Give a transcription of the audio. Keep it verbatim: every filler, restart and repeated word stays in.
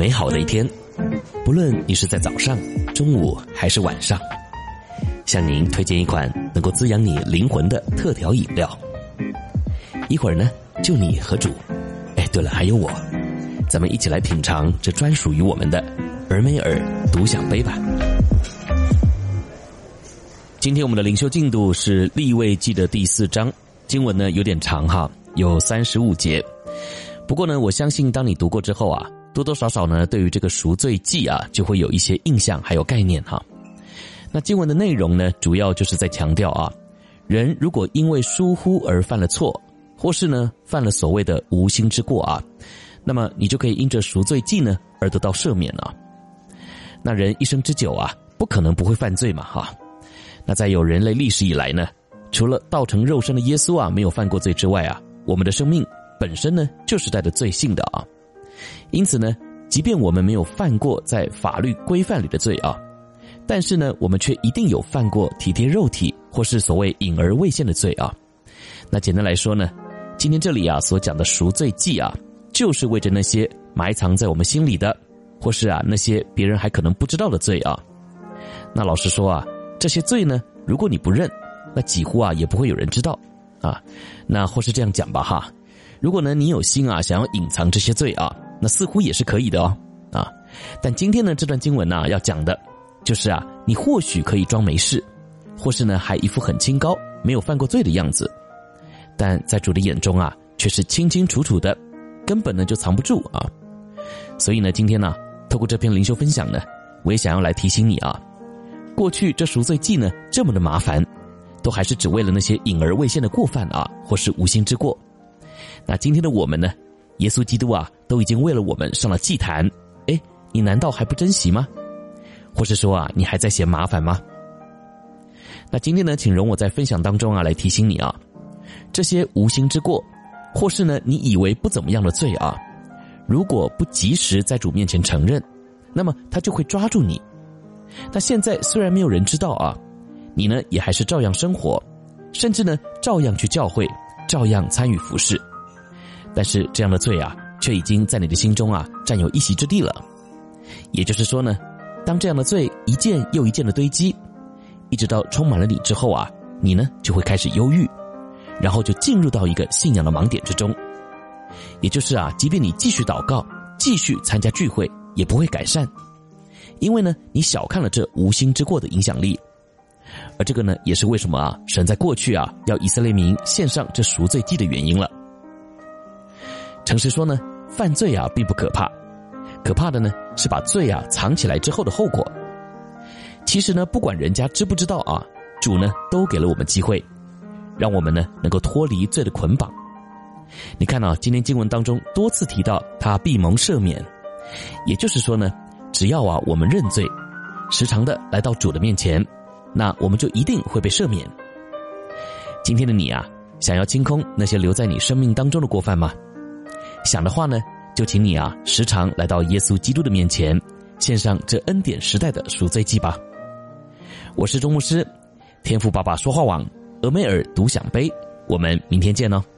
美好的一天，不论你是在早上、中午还是晚上，向您推荐一款能够滋养你灵魂的特调饮料。一会儿呢，就你和主，哎，对了，还有我，咱们一起来品尝这专属于我们的俄梅尔独享杯吧。今天我们的灵修进度是利未记的第四章，经文呢有点长哈，有三十五节。不过呢，我相信当你读过之后啊，多多少少呢，对于这个赎罪祭啊，就会有一些印象还有概念哈。那经文的内容呢，主要就是在强调啊，人如果因为疏忽而犯了错，或是呢犯了所谓的无心之过啊，那么你就可以因着赎罪祭呢而得到赦免了。那人一生之久啊，不可能不会犯罪嘛哈。那在有人类历史以来呢，除了道成肉身的耶稣啊没有犯过罪之外啊，我们的生命本身呢就是带着罪性的啊。因此呢，即便我们没有犯过在法律规范里的罪啊，但是呢，我们却一定有犯过体贴肉体或是所谓隐而未现的罪啊。那简单来说呢，今天这里啊所讲的赎罪祭啊，就是为着那些埋藏在我们心里的，或是啊那些别人还可能不知道的罪啊。那老实说啊，这些罪呢，如果你不认，那几乎啊也不会有人知道啊。那或是这样讲吧哈，如果呢你有心啊想要隐藏这些罪啊，那似乎也是可以的哦啊。但今天呢这段经文呢、啊、要讲的就是啊，你或许可以装没事，或是呢还一副很清高没有犯过罪的样子，但在主的眼中啊却是清清楚楚的，根本呢就藏不住啊。所以呢今天呢透过这篇灵修分享呢，我也想要来提醒你啊，过去这赎罪祭呢这么的麻烦，都还是只为了那些隐而未现的过犯啊，或是无心之过。那今天的我们呢，耶稣基督啊都已经为了我们上了祭坛，诶，你难道还不珍惜吗？或是说啊你还在嫌麻烦吗？那今天呢，请容我在分享当中啊来提醒你啊，这些无心之过，或是呢你以为不怎么样的罪啊，如果不及时在主面前承认，那么他就会抓住你。那现在虽然没有人知道啊，你呢也还是照样生活，甚至呢照样去教会，照样参与服事，但是这样的罪啊却已经在你的心中啊占有一席之地了。也就是说呢，当这样的罪一件又一件的堆积，一直到充满了你之后啊，你呢就会开始忧郁，然后就进入到一个信仰的盲点之中。也就是啊，即便你继续祷告，继续参加聚会，也不会改善，因为呢你小看了这无心之过的影响力。而这个呢也是为什么啊神在过去啊要以色列民献上这赎罪祭的原因了。诚实说呢，犯罪啊并不可怕，可怕的呢是把罪啊藏起来之后的后果。其实呢不管人家知不知道啊，主呢都给了我们机会，让我们呢能够脱离罪的捆绑。你看啊，今天经文当中多次提到他必蒙赦免，也就是说呢，只要啊我们认罪，时常的来到主的面前，那我们就一定会被赦免。今天的你啊，想要清空那些留在你生命当中的过犯吗？想的话呢，就请你啊时常来到耶稣基督的面前，献上这恩典时代的赎罪祭吧。我是钟牧师，天父爸爸说话网俄梅尔独享杯，我们明天见哦。